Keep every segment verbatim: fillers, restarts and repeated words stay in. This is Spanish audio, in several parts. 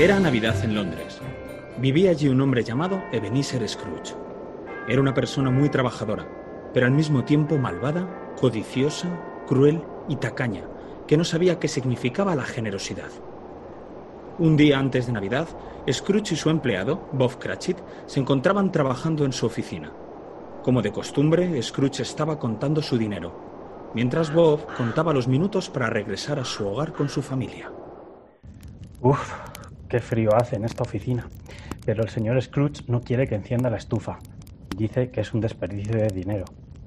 Era Navidad en Londres. Vivía allí un hombre llamado Ebenezer Scrooge. Era una persona muy trabajadora, pero al mismo tiempo malvada, codiciosa, cruel y tacaña, que no sabía qué significaba la generosidad. Un día antes de Navidad, Scrooge y su empleado, Bob Cratchit, se encontraban trabajando en su oficina. Como de costumbre, Scrooge estaba contando su dinero, mientras Bob contaba los minutos para regresar a su hogar con su familia. Uf, qué frío hace en esta oficina. Pero el señor Scrooge no quiere que encienda la estufa. Dice que es un desperdicio de dinero.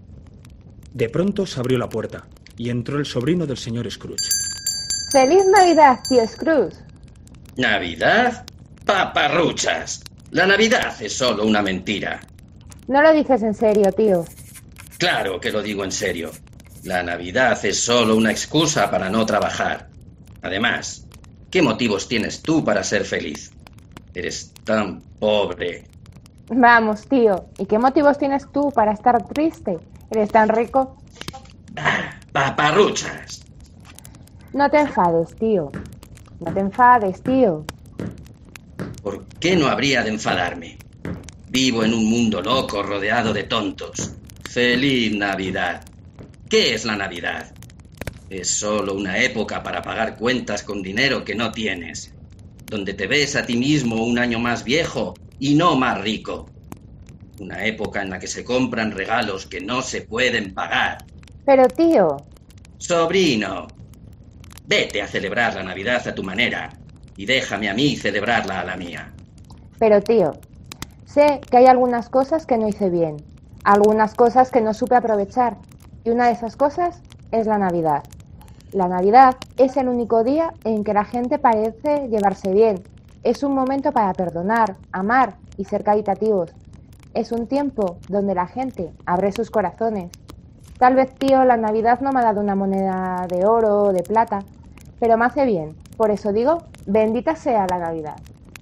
De pronto se abrió la puerta y entró el sobrino del señor Scrooge. ¡Feliz Navidad, tío Scrooge! ¿Navidad? ¡Paparruchas! La Navidad es solo una mentira. No lo dices en serio, tío. Claro que lo digo en serio. La Navidad es solo una excusa para no trabajar. Además, ¿qué motivos tienes tú para ser feliz? Eres tan pobre. Vamos, tío. ¿Y qué motivos tienes tú para estar triste? ¿Eres tan rico? Ah, ¡paparruchas! No te enfades, tío. No te enfades, tío. ¿Por qué no habría de enfadarme? Vivo en un mundo loco rodeado de tontos. ¡Feliz Navidad! ¿Qué es la Navidad? Es solo una época para pagar cuentas con dinero que no tienes, donde te ves a ti mismo un año más viejo y no más rico. Una época en la que se compran regalos que no se pueden pagar. Pero, tío... Sobrino, vete a celebrar la Navidad a tu manera y déjame a mí celebrarla a la mía. Pero, tío, sé que hay algunas cosas que no hice bien, algunas cosas que no supe aprovechar, y una de esas cosas es la Navidad. La Navidad es el único día en que la gente parece llevarse bien. Es un momento para perdonar, amar y ser caritativos. Es un tiempo donde la gente abre sus corazones. Tal vez, tío, la Navidad no me ha dado una moneda de oro o de plata, pero me hace bien. Por eso digo, bendita sea la Navidad.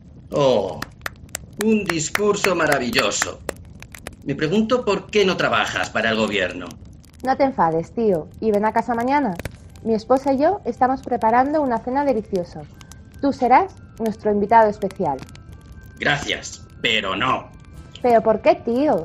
Oh, un discurso maravilloso. Me pregunto por qué no trabajas para el gobierno. No te enfades, tío, y ven a casa mañana. Mi esposa y yo estamos preparando una cena deliciosa. Tú serás nuestro invitado especial. Gracias, pero no. ¿Pero por qué, tío?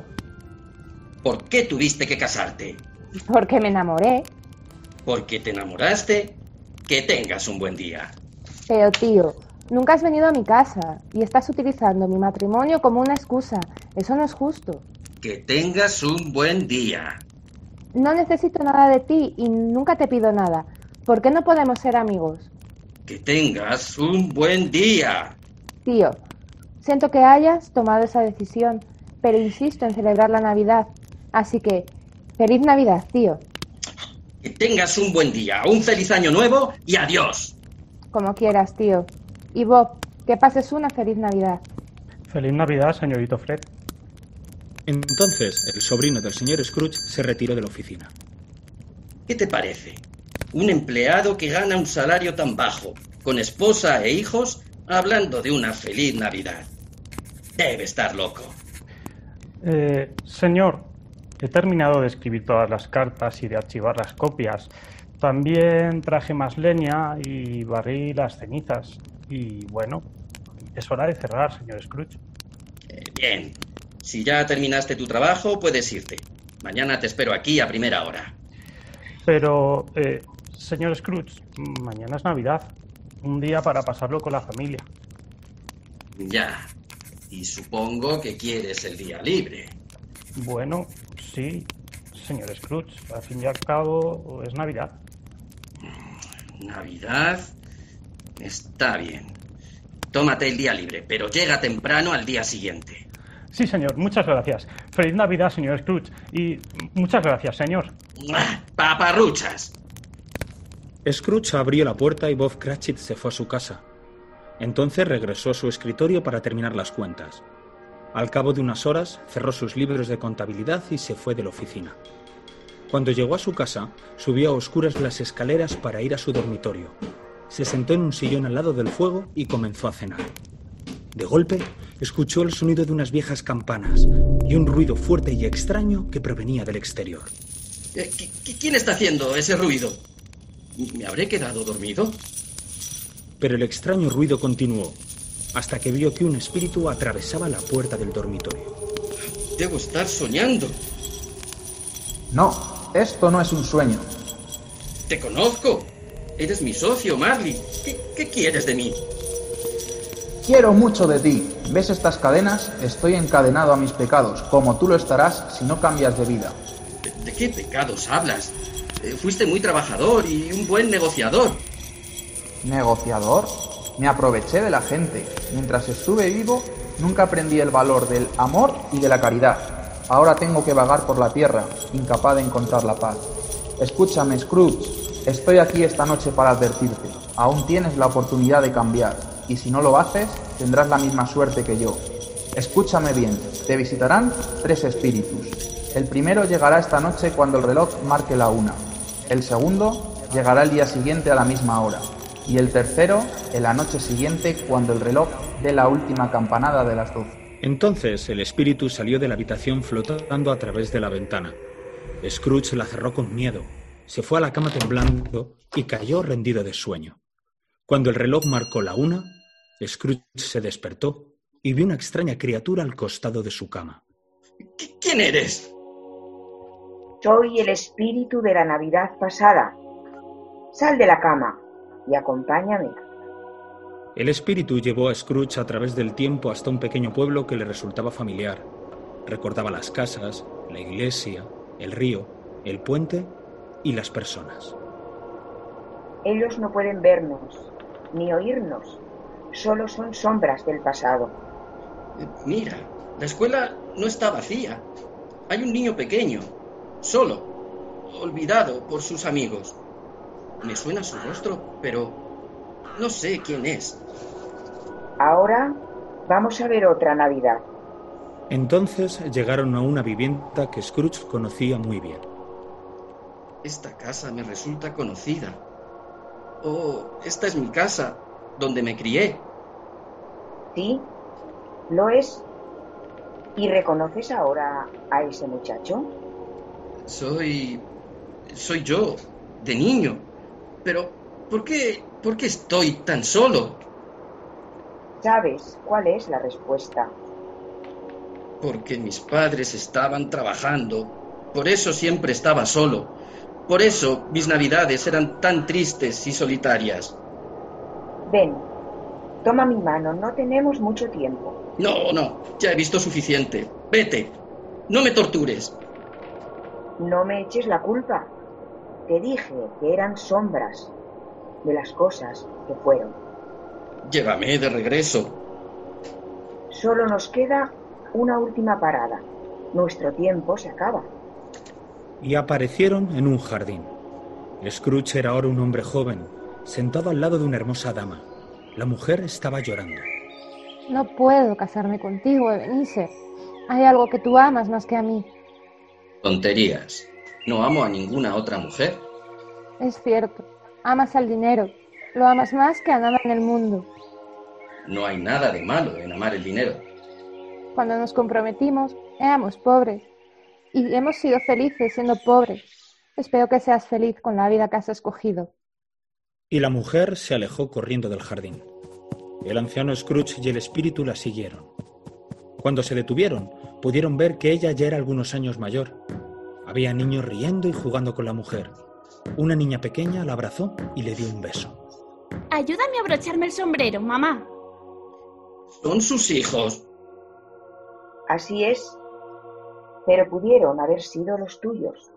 ¿Por qué tuviste que casarte? Porque me enamoré. ¿Porque te enamoraste? Que tengas un buen día. Pero, tío, nunca has venido a mi casa y estás utilizando mi matrimonio como una excusa. Eso no es justo. Que tengas un buen día. No necesito nada de ti y nunca te pido nada. ¿Por qué no podemos ser amigos? Que tengas un buen día. Tío, siento que hayas tomado esa decisión, pero insisto en celebrar la Navidad. Así que, ¡feliz Navidad, tío! Que tengas un buen día, un feliz año nuevo y adiós. Como quieras, tío. Y Bob, que pases una feliz Navidad. Feliz Navidad, señorito Fred. Entonces, el sobrino del señor Scrooge se retiró de la oficina. ¿Qué te parece? Un empleado que gana un salario tan bajo, con esposa e hijos, hablando de una feliz Navidad. Debe estar loco. Eh, señor, he terminado de escribir todas las cartas y de archivar las copias. También traje más leña y barrí las cenizas. Y bueno, es hora de cerrar, señor Scrooge. Eh, bien. Si ya terminaste tu trabajo, puedes irte. Mañana te espero aquí a primera hora. Pero, eh, señor Scrooge, mañana es Navidad. Un día para pasarlo con la familia. Ya. Y supongo que quieres el día libre. Bueno, sí, señor Scrooge. Al fin y al cabo, es Navidad. ¿Navidad? Está bien. Tómate el día libre, pero llega temprano al día siguiente. Sí, señor, muchas gracias. Feliz Navidad, señor Scrooge. Y muchas gracias, señor. ¡Paparruchas! Scrooge abrió la puerta y Bob Cratchit se fue a su casa. Entonces regresó a su escritorio para terminar las cuentas. Al cabo de unas horas, cerró sus libros de contabilidad y se fue de la oficina. Cuando llegó a su casa, subió a oscuras las escaleras para ir a su dormitorio. Se sentó en un sillón al lado del fuego y comenzó a cenar. De golpe, escuchó el sonido de unas viejas campanas y un ruido fuerte y extraño que provenía del exterior. ¿Quién está haciendo ese ruido? ¿Me habré quedado dormido? Pero el extraño ruido continuó. hasta que vio que un espíritu atravesaba la puerta del dormitorio. Debo estar soñando. No, esto no es un sueño. Te conozco. Eres mi socio, Marley. ¿Qué, qué quieres de mí? Quiero mucho de ti. ¿Ves estas cadenas? Estoy encadenado a mis pecados, como tú lo estarás si no cambias de vida. ¿De, de qué pecados hablas? Eh, fuiste muy trabajador y un buen negociador. ¿Negociador? Me aproveché de la gente. Mientras estuve vivo, nunca aprendí el valor del amor y de la caridad. Ahora tengo que vagar por la tierra, incapaz de encontrar la paz. Escúchame, Scrooge. Estoy aquí esta noche para advertirte. Aún tienes la oportunidad de cambiar, y si no lo haces, tendrás la misma suerte que yo. Escúchame bien. Te visitarán tres espíritus. El primero llegará esta noche cuando el reloj marque la una. El segundo llegará el día siguiente a la misma hora. Y el tercero, en la noche siguiente, cuando el reloj dé la última campanada de las doce. Entonces el espíritu salió de la habitación flotando a través de la ventana. Scrooge la cerró con miedo, se fue a la cama temblando y cayó rendido de sueño. Cuando el reloj marcó la una, Scrooge se despertó y vio una extraña criatura al costado de su cama. ¿Quién eres? Soy el espíritu de la Navidad pasada. Sal de la cama y acompáñame. El espíritu llevó a Scrooge a través del tiempo hasta un pequeño pueblo que le resultaba familiar. Recordaba las casas, la iglesia, el río, el puente y las personas. Ellos no pueden vernos, ni oírnos. Solo son sombras del pasado. Mira, la escuela no está vacía. Hay un niño pequeño, solo, olvidado por sus amigos. Me suena su rostro, pero no sé quién es. Ahora vamos a ver otra Navidad. Entonces llegaron a una vivienda que Scrooge conocía muy bien. Esta casa me resulta conocida. Oh, esta es mi casa, donde me crié. Sí, lo es. ¿Y reconoces ahora a ese muchacho? Soy... soy yo, de niño. Pero, ¿por qué, por qué estoy tan solo? ¿Sabes cuál es la respuesta? Porque mis padres estaban trabajando. Por eso siempre estaba solo. Por eso mis navidades eran tan tristes y solitarias. Ven, toma mi mano, no tenemos mucho tiempo. No, no, ya he visto suficiente. Vete, no me tortures. No me eches la culpa. Te dije que eran sombras de las cosas que fueron. Llévame de regreso. Solo nos queda una última parada. Nuestro tiempo se acaba. Y aparecieron en un jardín. Scrooge era ahora un hombre joven, sentado al lado de una hermosa dama. La mujer estaba llorando. No puedo casarme contigo, Ebenezer. Hay algo que tú amas más que a mí. Tonterías. No amo a ninguna otra mujer. Es cierto. Amas al dinero. Lo amas más que a nada en el mundo. No hay nada de malo en amar el dinero. Cuando nos comprometimos, éramos pobres. Y hemos sido felices siendo pobres. Espero que seas feliz con la vida que has escogido. Y la mujer se alejó corriendo del jardín. El anciano Scrooge y el espíritu la siguieron. Cuando se detuvieron, pudieron ver que ella ya era algunos años mayor. Había niños riendo y jugando con la mujer. Una niña pequeña la abrazó y le dio un beso. Ayúdame a abrocharme el sombrero, mamá. Son sus hijos. Así es, pero pudieron haber sido los tuyos.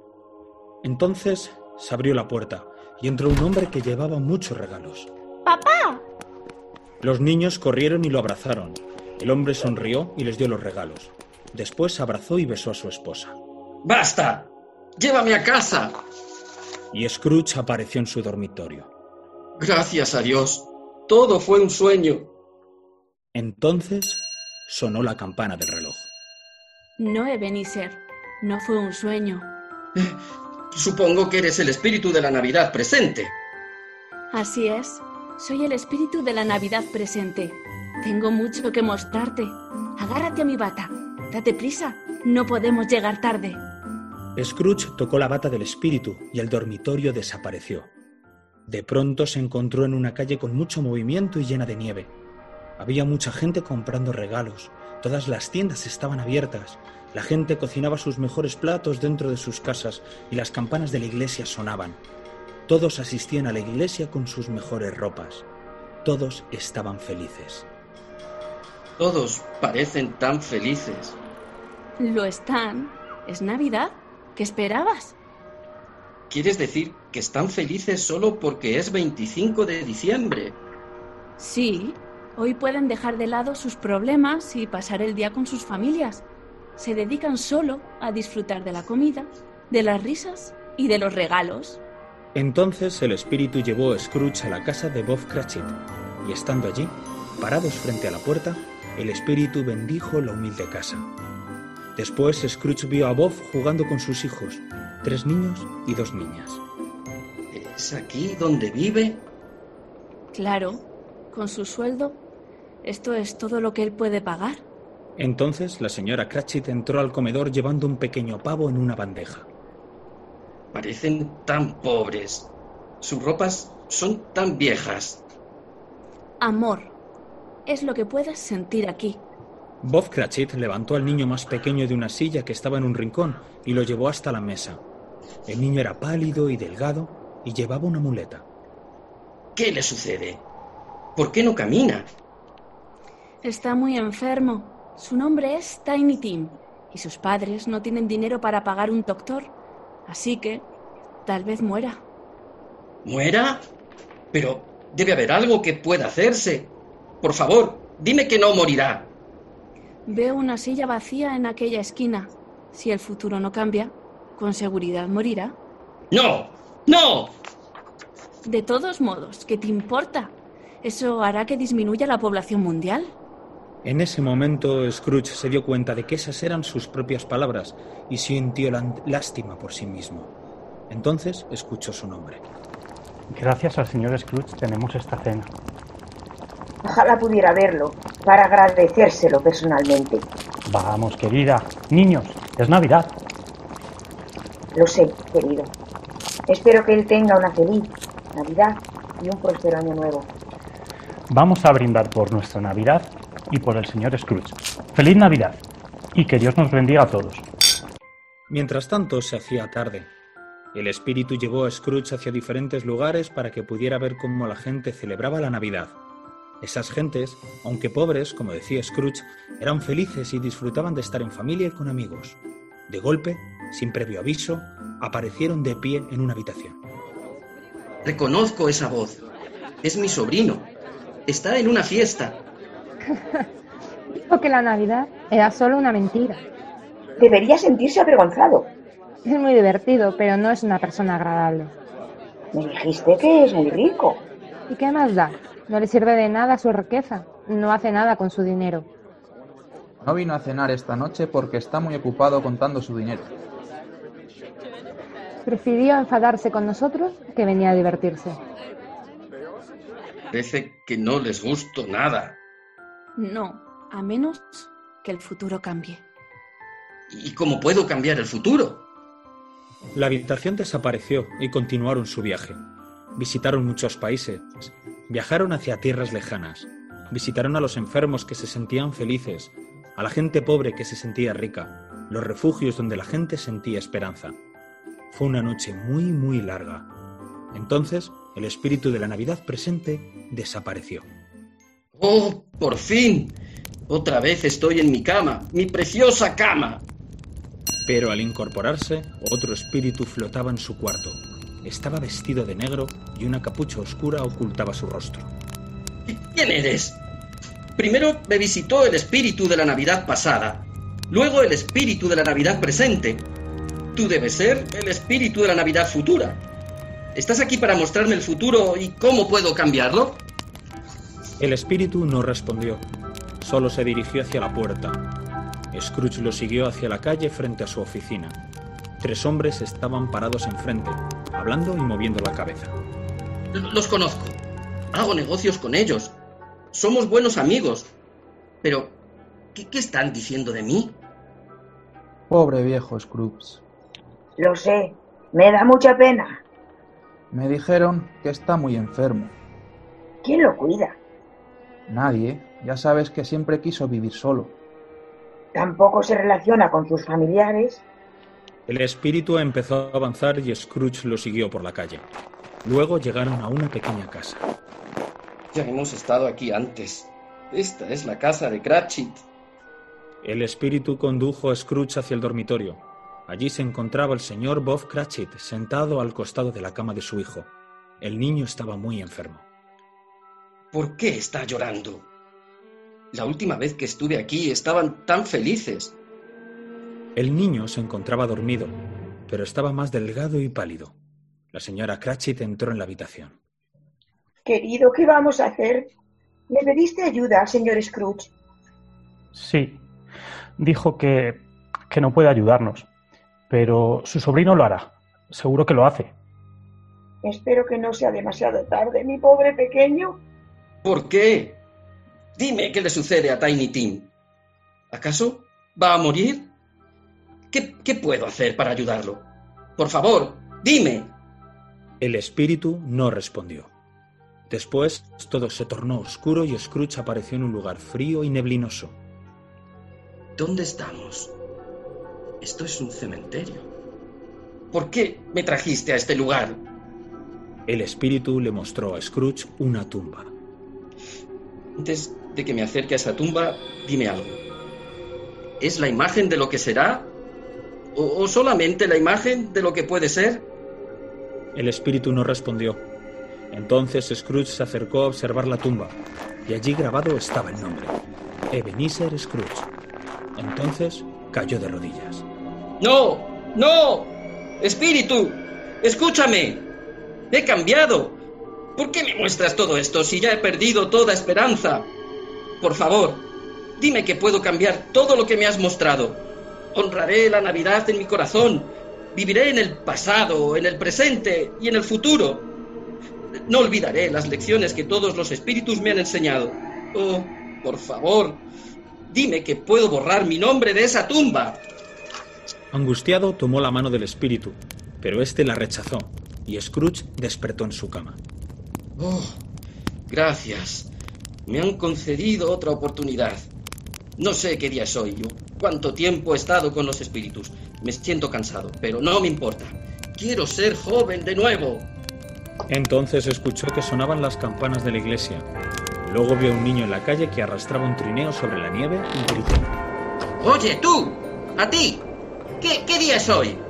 Entonces se abrió la puerta y entró un hombre que llevaba muchos regalos. ¡Papá! Los niños corrieron y lo abrazaron. El hombre sonrió y les dio los regalos. Después abrazó y besó a su esposa. ¡Basta! ¡Llévame a casa! Y Scrooge apareció en su dormitorio. Gracias a Dios. Todo fue un sueño. Entonces sonó la campana del reloj. No, Ebenezer. No fue un sueño. Eh, supongo que eres el espíritu de la Navidad presente. Así es. Soy el espíritu de la Navidad presente. Tengo mucho que mostrarte. Agárrate a mi bata. Date prisa. No podemos llegar tarde. Scrooge tocó la bata del espíritu y el dormitorio desapareció. De pronto se encontró en una calle con mucho movimiento y llena de nieve. Había mucha gente comprando regalos. Todas las tiendas estaban abiertas. La gente cocinaba sus mejores platos dentro de sus casas y las campanas de la iglesia sonaban. Todos asistían a la iglesia con sus mejores ropas. Todos estaban felices. Todos parecen tan felices. Lo están. ¿Es Navidad? ¿Qué esperabas? ¿Quieres decir que están felices solo porque es veinticinco de diciembre? Sí. Hoy pueden dejar de lado sus problemas y pasar el día con sus familias. Se dedican solo a disfrutar de la comida, de las risas y de los regalos. Entonces el espíritu llevó a Scrooge a la casa de Bob Cratchit, y estando allí, parados frente a la puerta, el espíritu bendijo la humilde casa. Después Scrooge vio a Bob jugando con sus hijos, tres niños y dos niñas. ¿Es aquí donde vive? Claro, con su sueldo, esto es todo lo que él puede pagar. Entonces la señora Cratchit entró al comedor llevando un pequeño pavo en una bandeja. Parecen tan pobres. Sus ropas son tan viejas. Amor, es lo que puedes sentir aquí. Bob Cratchit levantó al niño más pequeño de una silla que estaba en un rincón y lo llevó hasta la mesa. El niño era pálido y delgado y llevaba una muleta. ¿Qué le sucede? ¿Por qué no camina? Está muy enfermo. Su nombre es Tiny Tim y sus padres no tienen dinero para pagar un doctor, así que tal vez muera. ¿Muera? Pero debe haber algo que pueda hacerse. Por favor, dime que no morirá. Veo una silla vacía en aquella esquina. Si el futuro no cambia, con seguridad morirá. ¡No! ¡No! De todos modos, ¿qué te importa? ¿Eso hará que disminuya la población mundial? En ese momento Scrooge se dio cuenta de que esas eran sus propias palabras y sintió lástima por sí mismo. Entonces escuchó su nombre. Gracias al señor Scrooge tenemos esta cena. Ojalá pudiera verlo para agradecérselo personalmente. Vamos, querida. Niños, es Navidad. Lo sé, querido. Espero que él tenga una feliz Navidad y un próspero año nuevo. Vamos a brindar por nuestra Navidad y por el señor Scrooge. ¡Feliz Navidad! Y que Dios nos bendiga a todos. Mientras tanto, se hacía tarde. El espíritu llevó a Scrooge hacia diferentes lugares para que pudiera ver cómo la gente celebraba la Navidad. Esas gentes, aunque pobres, como decía Scrooge, eran felices y disfrutaban de estar en familia y con amigos. De golpe, sin previo aviso, aparecieron de pie en una habitación. Reconozco esa voz. Es mi sobrino. Está en una fiesta. Dijo que la Navidad era solo una mentira. Debería sentirse avergonzado. Es muy divertido, pero no es una persona agradable. Me dijiste que es muy rico. ¿Y qué más da? No le sirve de nada su riqueza. No hace nada con su dinero. No vino a cenar esta noche porque está muy ocupado contando su dinero. Prefirió enfadarse con nosotros que venía a divertirse. Parece que no les gusto nada. No, a menos que el futuro cambie. ¿Y cómo puedo cambiar el futuro? La habitación desapareció y continuaron su viaje. Visitaron muchos países, viajaron hacia tierras lejanas, visitaron a los enfermos que se sentían felices, a la gente pobre que se sentía rica, los refugios donde la gente sentía esperanza. Fue una noche muy, muy larga. Entonces, el espíritu de la Navidad presente desapareció. ¡Oh, por fin! Otra vez estoy en mi cama, mi preciosa cama. Pero al incorporarse, otro espíritu flotaba en su cuarto. Estaba vestido de negro y una capucha oscura ocultaba su rostro. ¿Quién eres? Primero me visitó el espíritu de la Navidad pasada, luego el espíritu de la Navidad presente. Tú debes ser el espíritu de la Navidad futura. ¿Estás aquí para mostrarme el futuro y cómo puedo cambiarlo? El espíritu no respondió, solo se dirigió hacia la puerta. Scrooge lo siguió hacia la calle frente a su oficina. Tres hombres estaban parados enfrente, hablando y moviendo la cabeza. Los conozco. Hago negocios con ellos. Somos buenos amigos. Pero, ¿qué, qué están diciendo de mí? Pobre viejo Scrooge. Lo sé. Me da mucha pena. Me dijeron que está muy enfermo. ¿Quién lo cuida? Nadie. Ya sabes que siempre quiso vivir solo. Tampoco se relaciona con sus familiares. El espíritu empezó a avanzar y Scrooge lo siguió por la calle. Luego llegaron a una pequeña casa. Ya hemos estado aquí antes. Esta es la casa de Cratchit. El espíritu condujo a Scrooge hacia el dormitorio. Allí se encontraba el señor Bob Cratchit, sentado al costado de la cama de su hijo. El niño estaba muy enfermo. ¿Por qué está llorando? La última vez que estuve aquí estaban tan felices. El niño se encontraba dormido, pero estaba más delgado y pálido. La señora Cratchit entró en la habitación. Querido, ¿qué vamos a hacer? ¿Le pediste ayuda, señor Scrooge? Sí, dijo que, que no puede ayudarnos, pero su sobrino lo hará. Seguro que lo hace. Espero que no sea demasiado tarde, mi pobre pequeño. ¿Por qué? Dime qué le sucede a Tiny Tim. ¿Acaso va a morir? ¿Qué, qué puedo hacer para ayudarlo? Por favor, dime. El espíritu no respondió. Después todo se tornó oscuro y Scrooge apareció en un lugar frío y neblinoso. ¿Dónde estamos? Esto es un cementerio. ¿Por qué me trajiste a este lugar? El espíritu le mostró a Scrooge una tumba. Antes de que me acerque a esa tumba, dime algo. ¿Es la imagen de lo que será? ¿O, o solamente la imagen de lo que puede ser? El espíritu no respondió. Entonces Scrooge se acercó a observar la tumba, y allí grabado estaba el nombre: Ebenezer Scrooge. Entonces cayó de rodillas. ¡No! ¡No! ¡Espíritu! ¡Escúchame! ¡He cambiado! ¿Por qué me muestras todo esto si ya he perdido toda esperanza? Por favor, dime que puedo cambiar todo lo que me has mostrado. Honraré la Navidad en mi corazón. Viviré en el pasado, en el presente y en el futuro. No olvidaré las lecciones que todos los espíritus me han enseñado. Oh, por favor, dime que puedo borrar mi nombre de esa tumba. Angustiado, tomó la mano del espíritu, pero éste la rechazó, y Scrooge despertó en su cama. Oh, gracias. Me han concedido otra oportunidad. No sé qué día es hoy o cuánto tiempo he estado con los espíritus. Me siento cansado, pero no me importa. Quiero ser joven de nuevo. Entonces escuchó que sonaban las campanas de la iglesia. Luego vio a un niño en la calle que arrastraba un trineo sobre la nieve y gritó: ¡Oye, tú! ¡A ti! ¿Qué, qué día es hoy?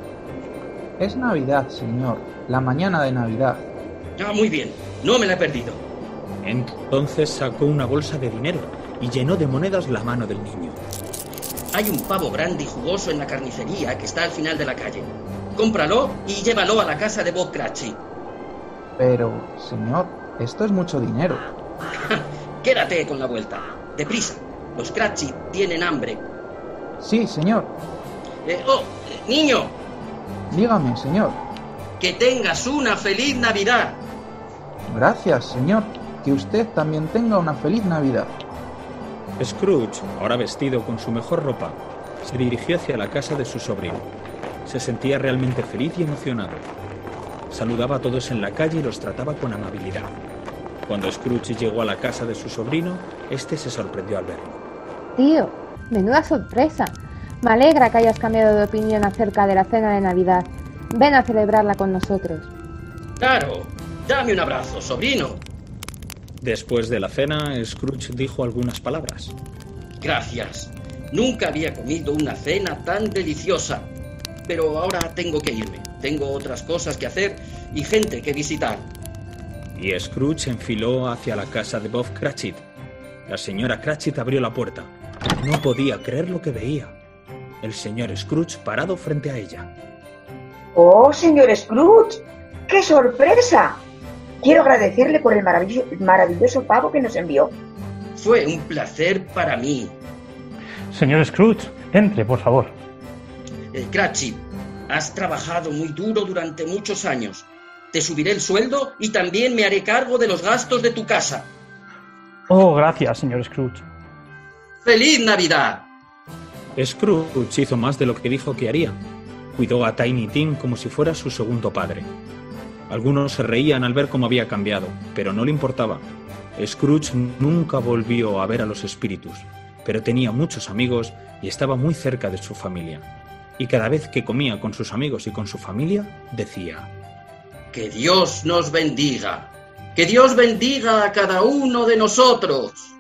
Es Navidad, señor. La mañana de Navidad. Ah, muy bien. No me la he perdido. Entonces sacó una bolsa de dinero y llenó de monedas la mano del niño. Hay un pavo grande y jugoso en la carnicería que está al final de la calle. Cómpralo y llévalo a la casa de Bob Cratchit. Pero, señor, esto es mucho dinero. Quédate con la vuelta. Deprisa. Los Cratchit tienen hambre. Sí, señor. Eh, oh, niño. Dígame, señor. Que tengas una feliz Navidad. Gracias, señor. Que usted también tenga una feliz Navidad. Scrooge, ahora vestido con su mejor ropa, se dirigió hacia la casa de su sobrino. Se sentía realmente feliz y emocionado. Saludaba a todos en la calle y los trataba con amabilidad. Cuando Scrooge llegó a la casa de su sobrino, este se sorprendió al verlo. Tío, menuda sorpresa. Me alegra que hayas cambiado de opinión acerca de la cena de Navidad. Ven a celebrarla con nosotros. Claro, dame un abrazo, sobrino. Después de la cena, Scrooge dijo algunas palabras. Gracias. Nunca había comido una cena tan deliciosa. Pero ahora tengo que irme. Tengo otras cosas que hacer y gente que visitar. Y Scrooge enfiló hacia la casa de Bob Cratchit. La señora Cratchit abrió la puerta. No podía creer lo que veía. El señor Scrooge parado frente a ella. ¡Oh, señor Scrooge! ¡Qué sorpresa! Quiero agradecerle por el maravilloso, maravilloso pavo que nos envió. Fue un placer para mí. Señor Scrooge, entre, por favor. Eh, Cratchit, has trabajado muy duro durante muchos años. Te subiré el sueldo y también me haré cargo de los gastos de tu casa. Oh, gracias, señor Scrooge. ¡Feliz Navidad! Scrooge hizo más de lo que dijo que haría. Cuidó a Tiny Tim como si fuera su segundo padre. Algunos se reían al ver cómo había cambiado, pero no le importaba. Scrooge nunca volvió a ver a los espíritus, pero tenía muchos amigos y estaba muy cerca de su familia. Y cada vez que comía con sus amigos y con su familia, decía: ¡Que Dios nos bendiga! ¡Que Dios bendiga a cada uno de nosotros!